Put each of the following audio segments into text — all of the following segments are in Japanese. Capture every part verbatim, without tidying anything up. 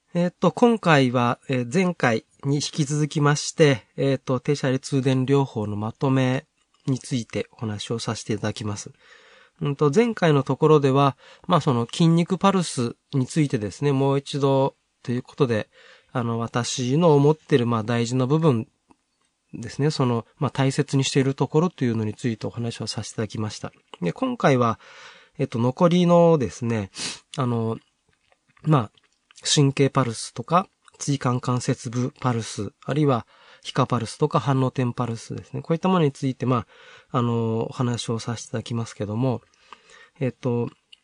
えっと、今回は、えー前回に引き続きまして、えっと、低射通電療法のまとめについてお話をさせていただきます。うんと、前回のところでは、まあその筋肉パルスについてですね、もう一度ということで、あの、私の思っている、まあ大事な部分ですね、その、まあ大切にしているところというのについてお話をさせていただきました。で、今回は、えっと、残りのですね、あの、まあ、神経パルスとか、椎間関節部パルス、あるいは皮下パルスとか反応点パルスですね。こういったものについて、まあ、あの、お話をさせていただきますけども、えっと、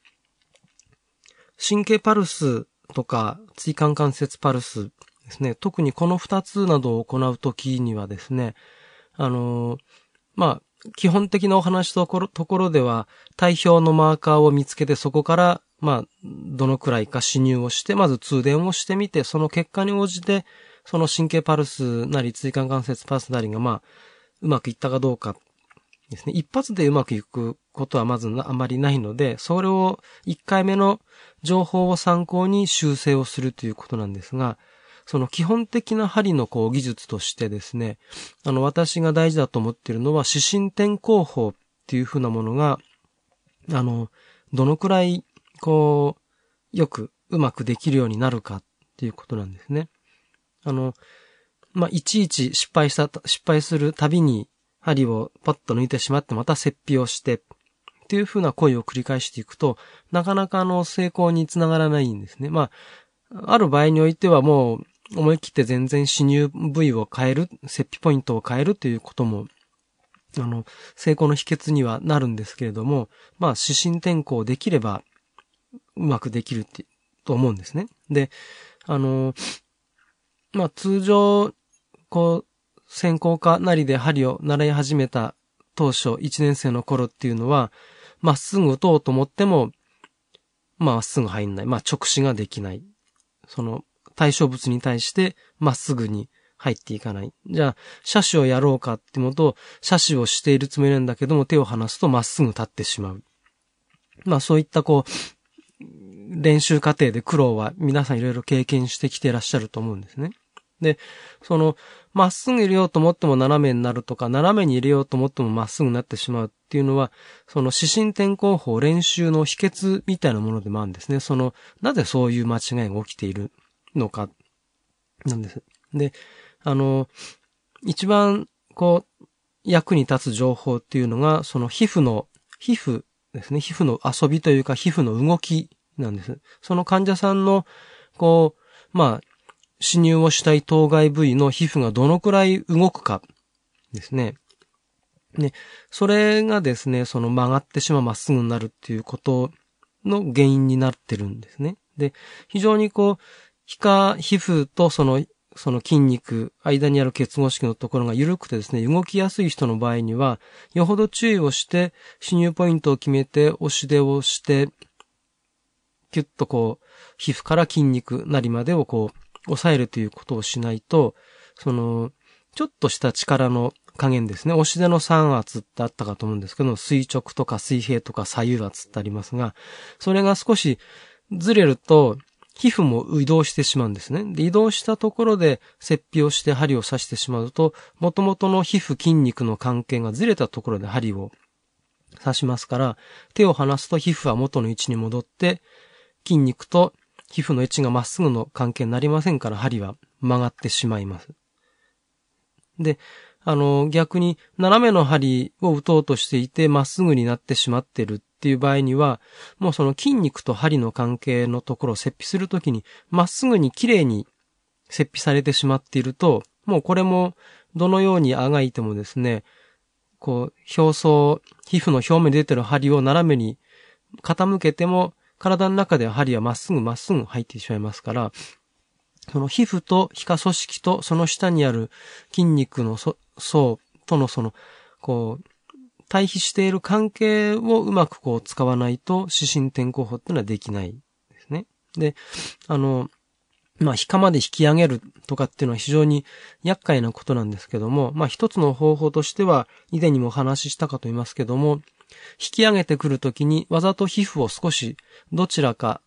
神経パルスとか椎間関節パルスですね。特にこの二つなどを行うときにはですね、あの、まあ、基本的なお話ところ、ところでは、体表のマーカーを見つけてそこから、まあ、どのくらいか侵入をして、まず通電をしてみて、その結果に応じて、その神経パルスなり、椎間関節パルスなりが、まあ、うまくいったかどうかですね。一発でうまくいくことはまずあまりないので、それを一回目の情報を参考に修正をするということなんですが、その基本的な針のこう技術としてですね、あの私が大事だと思っているのは視針転向法っていうふうなものが、あの、どのくらいこう、よくうまくできるようになるかっていうことなんですね。あの、まあ、いちいち失敗した、失敗するたびに針をパッと抜いてしまってまた切皮をしてっていうふうな行為を繰り返していくと、なかなかあの成功につながらないんですね。まあ、ある場合においてはもう思い切って全然侵入部位を変える、切皮ポイントを変えるということも、あの、成功の秘訣にはなるんですけれども、まあ、指針転向できればうまくできるって、と思うんですね。で、あの、まあ、通常、こう、専攻科なりで針を習い始めた当初、いちねん生の頃っていうのは、まっすぐ打とうと思っても、まあ、まっすぐ入んない。まあ、直視ができない。その、対象物に対してまっすぐに入っていかない。じゃあ、射手をやろうかって思うと、射手をしているつもりなんだけども、手を離すとまっすぐ立ってしまう。まあ、そういったこう、練習過程で苦労は皆さんいろいろ経験してきていらっしゃると思うんですね。で、その、まっすぐ入れようと思っても斜めになるとか、斜めに入れようと思ってもまっすぐになってしまうっていうのは、その指針転向法練習の秘訣みたいなものでもあるんですね。その、なぜそういう間違いが起きているのか、なんです。で、あの、一番、こう、役に立つ情報っていうのが、その皮膚の、皮膚ですね。皮膚の遊びというか、皮膚の動きなんです。その患者さんの、こう、まあ、侵入をしたい当該部位の皮膚がどのくらい動くかですね。ね、それがですね、その曲がってしまうまっすぐになるっていうことの原因になってるんですね。で、非常にこう、皮下皮膚とその、その筋肉、間にある結合式のところが緩くてですね、動きやすい人の場合には、よほど注意をして、侵入ポイントを決めて、押し出をして、キュッとこう、皮膚から筋肉なりまでをこう、抑えるということをしないと、その、ちょっとした力の加減ですね。押し出の三圧ってあったかと思うんですけど、垂直とか水平とか左右圧ってありますが、それが少しずれると、皮膚も移動してしまうんですね。で、移動したところで切皮をして針を刺してしまうと、元々の皮膚筋肉の関係がずれたところで針を刺しますから、手を離すと皮膚は元の位置に戻って、筋肉と皮膚の位置がまっすぐの関係になりませんから、針は曲がってしまいます。で、あの、逆に斜めの針を打とうとしていて、まっすぐになってしまっているっていう場合には、もうその筋肉と針の関係のところを切皮するときに、まっすぐに綺麗に切皮されてしまっていると、もうこれもどのようにあがいてもですね、こう、表層、皮膚の表面に出ている針を斜めに傾けても、体の中では針はまっすぐまっすぐ入ってしまいますから、その皮膚と皮下組織とその下にある筋肉の層とのその、こう、対比している関係をうまくこう使わないと指針転向法っていうのはできないですね。で、あの、まあ、皮下まで引き上げるとかっていうのは非常に厄介なことなんですけども、まあ、一つの方法としては、以前にもお話ししたかと言いますけども、引き上げてくるときにわざと皮膚を少しどちらか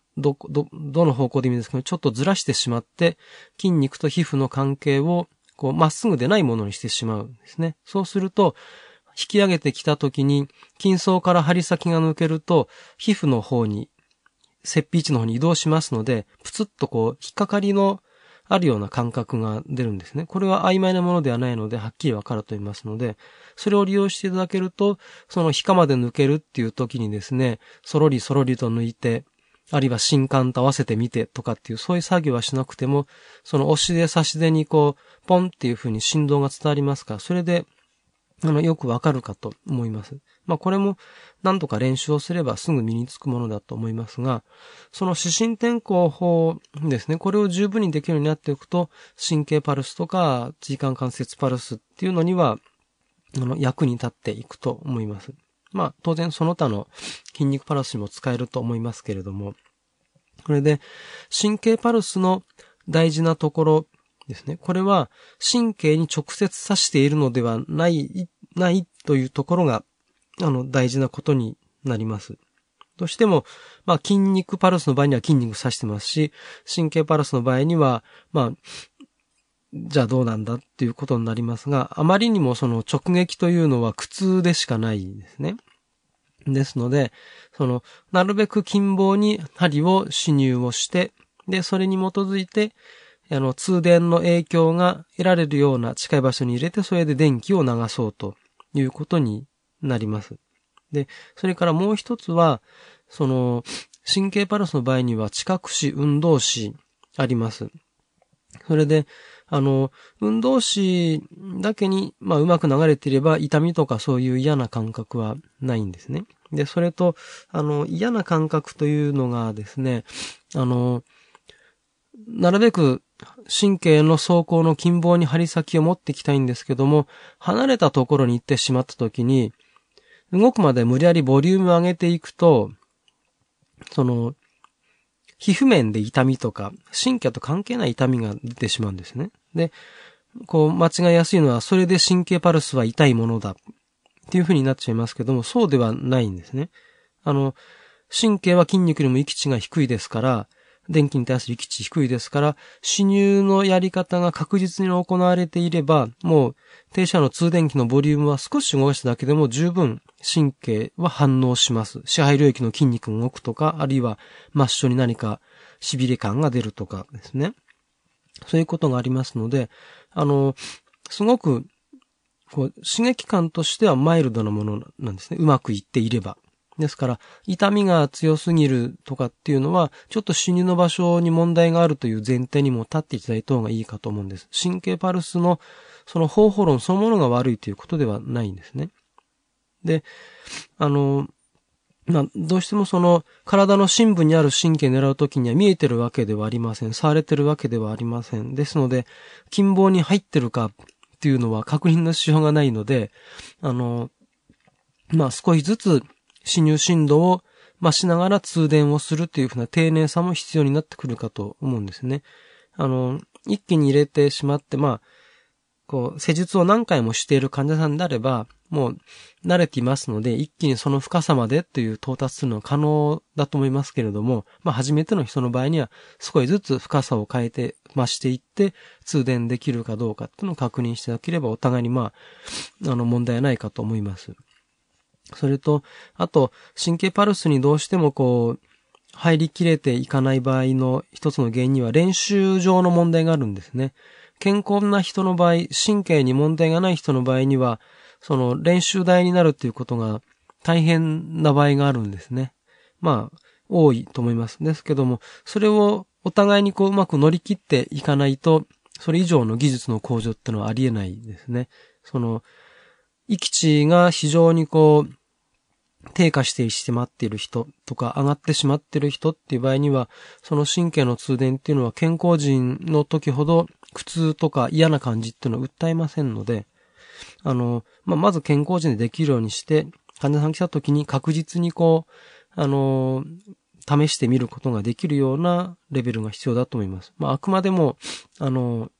ど、ど、どの方向でもいいんですけど、ちょっとずらしてしまって、筋肉と皮膚の関係を、こう、まっすぐでないものにしてしまうんですね。そうすると、引き上げてきたときに、筋層から針先が抜けると、皮膚の方に、切皮位置の方に移動しますので、プツッとこう、引っかかりのあるような感覚が出るんですね。これは曖昧なものではないので、はっきりわかると言いますので、それを利用していただけると、その皮下まで抜けるっていう時にですね、そろりそろりと抜いて、あるいは心管と合わせてみてとかっていう、そういう作業はしなくても、その押し出差し出にこう、ポンっていう風に振動が伝わりますから、それで、あの、よくわかるかと思います。まあ、これも何とか練習をすればすぐ身につくものだと思いますが、その視神転向法ですね、これを十分にできるようになっておくと、神経パルスとか椎間関節パルスっていうのには、あの、役に立っていくと思います。まあ、当然その他の筋肉パルスにも使えると思いますけれども、これで、神経パルスの大事なところですね。これは神経に直接刺しているのではない、ないというところが、あの、大事なことになります。どうしても、まあ、筋肉パルスの場合には筋肉刺してますし、神経パルスの場合には、まあ、じゃあどうなんだっていうことになりますが、あまりにもその直撃というのは苦痛でしかないですね。ですので、その、なるべく筋棒に針を侵入をして、で、それに基づいて、あの、通電の影響が得られるような近い場所に入れて、それで電気を流そうということになります。で、それからもう一つは、その、神経パルスの場合には知覚視、運動視あります。それで、あの、運動視だけに、まあ、うまく流れていれば、痛みとかそういう嫌な感覚はないんですね。で、それと、あの、嫌な感覚というのがですね、あの、なるべく神経の走行の筋棒に針先を持っていきたいんですけども、離れたところに行ってしまったときに、動くまで無理やりボリュームを上げていくと、その、皮膚面で痛みとか、神経と関係ない痛みが出てしまうんですね。で、こう、間違いやすいのは、それで神経パルスは痛いものだっていう風になっちゃいますけども、そうではないんですね。あの、神経は筋肉よりも域値が低いですから、電気に対する域値低いですから、侵入のやり方が確実に行われていれば、もう、停車の通電器のボリュームは少し動かしただけでも十分神経は反応します。支配領域の筋肉が動くとか、あるいは末梢に何か痺れ感が出るとかですね。そういうことがありますので、あの、すごく、こう、刺激感としてはマイルドなものなんですね。うまくいっていれば。ですから、痛みが強すぎるとかっていうのは、ちょっと侵入の場所に問題があるという前提にも立っていただいた方がいいかと思うんです。神経パルスのその方法論そのものが悪いということではないんですね。で、あの、まあ、どうしてもその体の深部にある神経を狙うときには見えてるわけではありません。触れてるわけではありません。ですので、筋棒に入ってるかっていうのは確認のしようがないので、あの、まあ、少しずつ侵入振動を増しながら通電をするというふうな丁寧さも必要になってくるかと思うんですね。あの、一気に入れてしまって、まあ、こう、施術を何回もしている患者さんであれば、もう慣れていますので、一気にその深さまでという到達するのは可能だと思いますけれども、まあ初めての人の場合には少しずつ深さを変えて増していって通電できるかどうかっていうのを確認していただければお互いにまあ、あの問題はないかと思います。それと、あと、神経パルスにどうしてもこう、入りきれていかない場合の一つの原因には練習上の問題があるんですね。健康な人の場合、神経に問題がない人の場合には、その練習台になるっていうことが大変な場合があるんですね。まあ、多いと思います。ですけども、それをお互いにこううまく乗り切っていかないと、それ以上の技術の向上ってのはありえないですね。その、域値が非常にこう、低下してしまっている人とか上がってしまっている人っていう場合には、その神経の通電っていうのは健康人の時ほど苦痛とか嫌な感じっていうのは訴えませんので、あの、まあ、まず健康人でできるようにして、患者さん来た時に確実にこう、あの、試してみることができるようなレベルが必要だと思います。まあ、あくまでも、あの、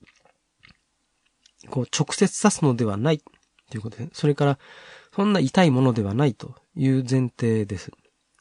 こう、直接刺すのではないということです。それから、そんな痛いものではないという前提です。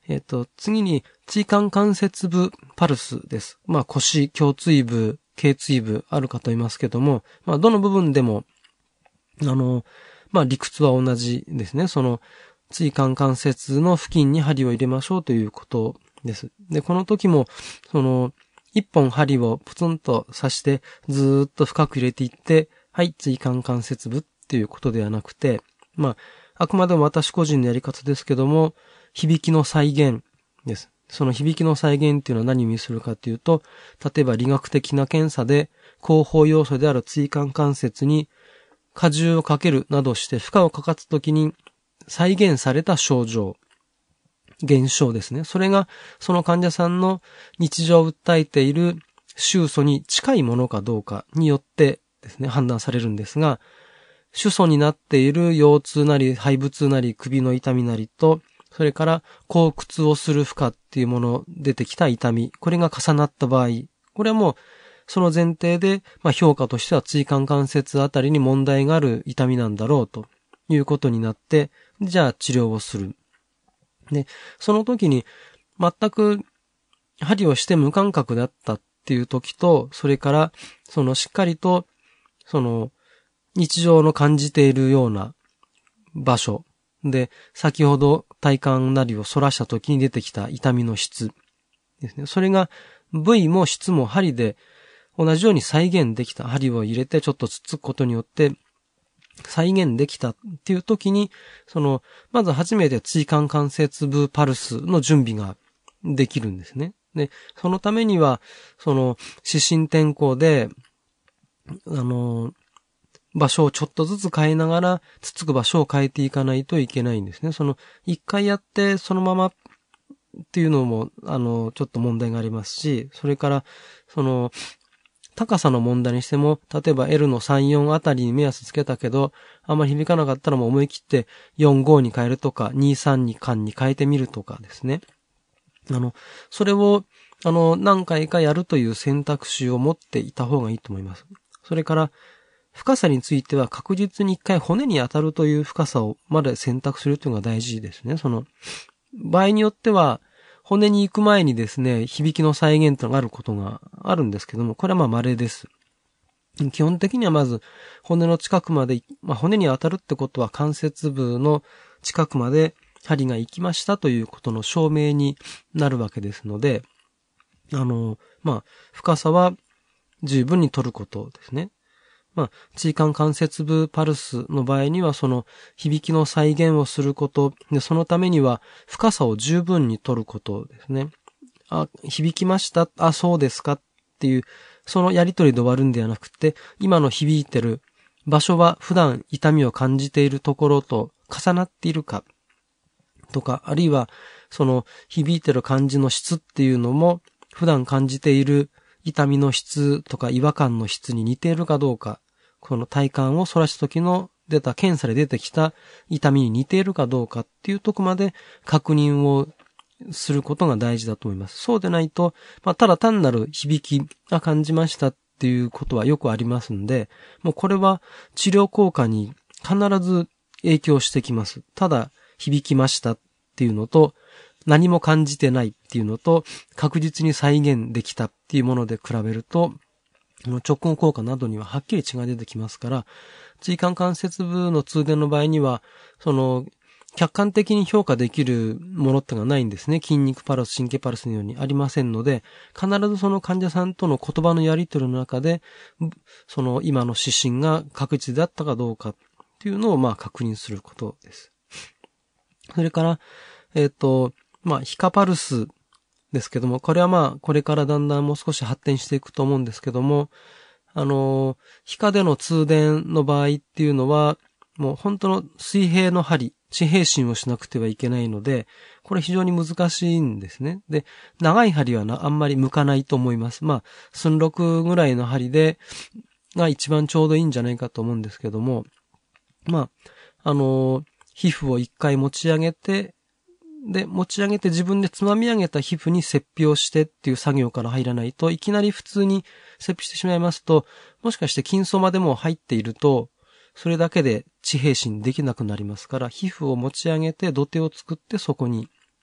えっと、次に、椎間関節部パルスです。まあ、腰、胸椎部、頸椎部あるかと言いますけども、まあ、どの部分でも、あの、まあ、理屈は同じですね。その、椎間関節の付近に針を入れましょうということです。で、この時も、その、一本針をプツンと刺して、ずーっと深く入れていって、はい、椎間関節部っていうことではなくて、まあ、あくまでも私個人のやり方ですけども、響きの再現です。その響きの再現っていうのは何を意味するかというと、例えば理学的な検査で広報要素である椎間関節に荷重をかけるなどして負荷をかかつときに再現された症状、現象ですね。それがその患者さんの日常を訴えている臭素に近いものかどうかによってですね、判断されるんですが、主訴になっている腰痛なり背部痛なり首の痛みなりと、それから後屈をする負荷っていうもの出てきた痛み、これが重なった場合、これはもうその前提で、まあ、評価としては椎間関節あたりに問題がある痛みなんだろうということになって、じゃあ治療をする。で、その時に全く針をして無感覚だったっていう時と、それからそのしっかりとその日常の感じているような場所で、先ほど体幹なりを反らした時に出てきた痛みの質ですね。それが部位も質も針で同じように再現できた。針を入れてちょっとつつくことによって再現できたっていう時に、その、まず初めて椎間関節部パルスの準備ができるんですね。で、そのためには、その、指針転向で、あの、場所をちょっとずつ変えながら、つつく場所を変えていかないといけないんですね。その、一回やってそのままっていうのも、あの、ちょっと問題がありますし、それから、その、高さの問題にしても、例えば エル のさん、よんあたりに目安つけたけど、あんまり響かなかったらもう思い切ってよん、ごに変えるとか、に、さんに間に変えてみるとかですね。あの、それを、あの、何回かやるという選択肢を持っていた方がいいと思います。それから、深さについては確実に一回骨に当たるという深さをまで選択するというのが大事ですね。その、場合によっては、骨に行く前にですね、響きの再現というのがあることがあるんですけども、これはまあ稀です。基本的にはまず、骨の近くまで、まあ骨に当たるってことは関節部の近くまで針が行きましたということの証明になるわけですので、あの、まあ、深さは十分に取ることですね。まあ、椎間関節部パルスの場合には、その響きの再現をすること、で、そのためには深さを十分に取ることですね。あ、響きました。あ、そうですかっていう、そのやりとりで終わるんではなくて、今の響いてる場所は普段痛みを感じているところと重なっているか、とか、あるいは、その響いてる感じの質っていうのも、普段感じている痛みの質とか違和感の質に似ているかどうか、この体幹を反らした時の出た、検査で出てきた痛みに似ているかどうかっていうところまで確認をすることが大事だと思います。そうでないと、まあ、ただ単なる響きが感じましたっていうことはよくありますんで、もうこれは治療効果に必ず影響してきます。ただ響きましたっていうのと、何も感じてないっていうのと、確実に再現できたっていうもので比べると、直後効果などにははっきり違いが出てきますから、椎間関節部の通電の場合には、その、客観的に評価できるものってのがないんですね。筋肉パルス、神経パルスのようにありませんので、必ずその患者さんとの言葉のやり取りの中で、その今の指針が確実であったかどうかっていうのをまあ確認することです。それから、えっと、まあ、皮下パルスですけども、これはまあ、これからだんだんもう少し発展していくと思うんですけども、あの、皮下での通電の場合っていうのは、もう本当の水平の針、地平針をしなくてはいけないので、これ非常に難しいんですね。で、長い針はなあんまり向かないと思います。まあ、寸六ぐらいの針で、が一番ちょうどいいんじゃないかと思うんですけども、まあ、あの、皮膚を一回持ち上げて、で、持ち上げて自分でつまみ上げた皮膚に切皮をしてっていう作業から入らないと、いきなり普通に切皮してしまいますと、もしかして筋層までも入っていると、それだけで地平針できなくなりますから、皮膚を持ち上げて土手を作ってそこに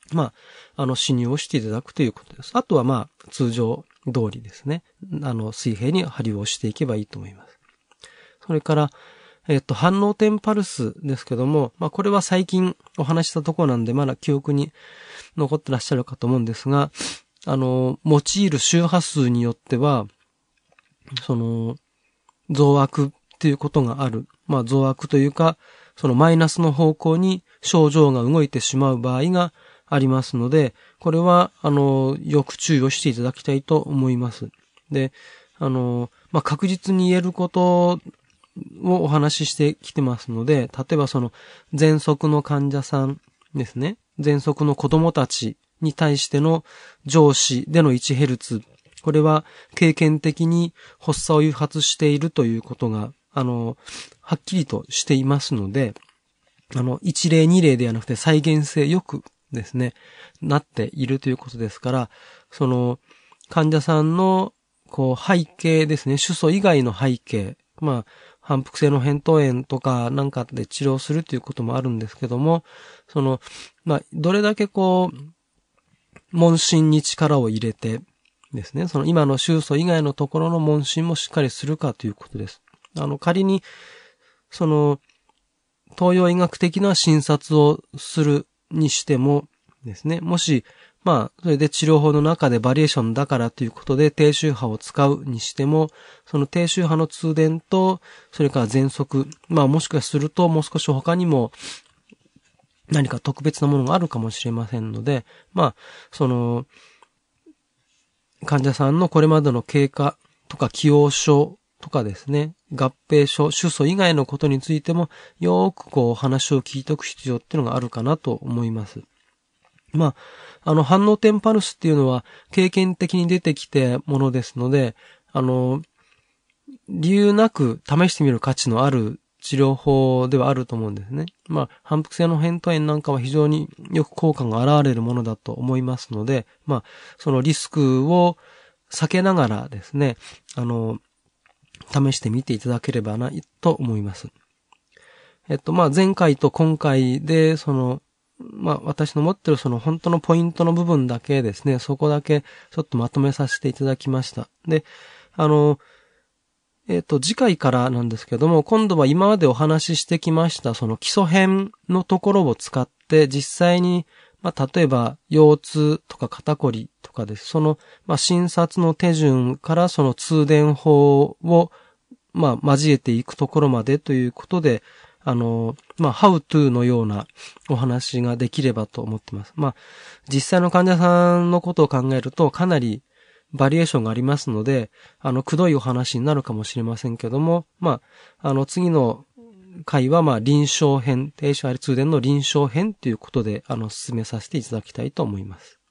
まあ、あの、試入をしていただくということです。あとはまあ、通常通りですね。あの、水平に針をしていけばいいと思います。それから、えっと、反応点パルスですけども、まあ、これは最近お話したところなんで、まだ記憶に残ってらっしゃるかと思うんですが、あの、用いる周波数によっては、その、増悪っていうことがある。まあ、増悪というか、そのマイナスの方向に症状が動いてしまう場合がありますので、これは、あの、よく注意をしていただきたいと思います。で、あの、まあ、確実に言えることをお話ししてきてますので、例えばその、喘息の患者さんですね。喘息の子供たちに対しての上肢での いちヘルツ。これは経験的に発作を誘発しているということが、あの、はっきりとしていますので、あの、いち例に例ではなくて再現性よくですね、なっているということですから、その、患者さんの、こう、背景ですね、主訴以外の背景、まあ、反復性の扁桃炎とかなんかで治療するということもあるんですけども、その、まあ、どれだけこう、問診に力を入れてですね、その今の手訴以外のところの問診もしっかりするかということです。あの、仮に、その、東洋医学的な診察をするにしてもですね、もし、まあ、それで治療法の中でバリエーションだからということで低周波を使うにしても、その低周波の通電と、それから喘息、まあもしかするともう少し他にも何か特別なものがあるかもしれませんので、まあ、その、患者さんのこれまでの経過とか既往症とかですね、合併症、主訴以外のことについてもよーくこう話を聞いておく必要っていうのがあるかなと思います。まあ、あの反応点パルスっていうのは経験的に出てきてものですので、あの、理由なく試してみる価値のある治療法ではあると思うんですね。まあ、反復性の扁桃炎なんかは非常によく効果が現れるものだと思いますので、まあ、そのリスクを避けながらですね、あの、試してみていただければな、と思います。えっと、まあ、前回と今回で、その、まあ、私の持ってるその本当のポイントの部分だけですね、そこだけちょっとまとめさせていただきました。で、あの、えっと、次回からなんですけども、今度は今までお話ししてきました、その基礎編のところを使って、実際に、まあ、例えば、腰痛とか肩こりとかです。その、まあ、診察の手順からその通電法を、まあ、交えていくところまでということで、あの、まあ、how to のようなお話ができればと思ってます。まあ、実際の患者さんのことを考えると、かなりバリエーションがありますので、あの、くどいお話になるかもしれませんけども、まあ、あの、次の回は、まあ、臨床編、低周波通電の臨床編ということで、あの、進めさせていただきたいと思います。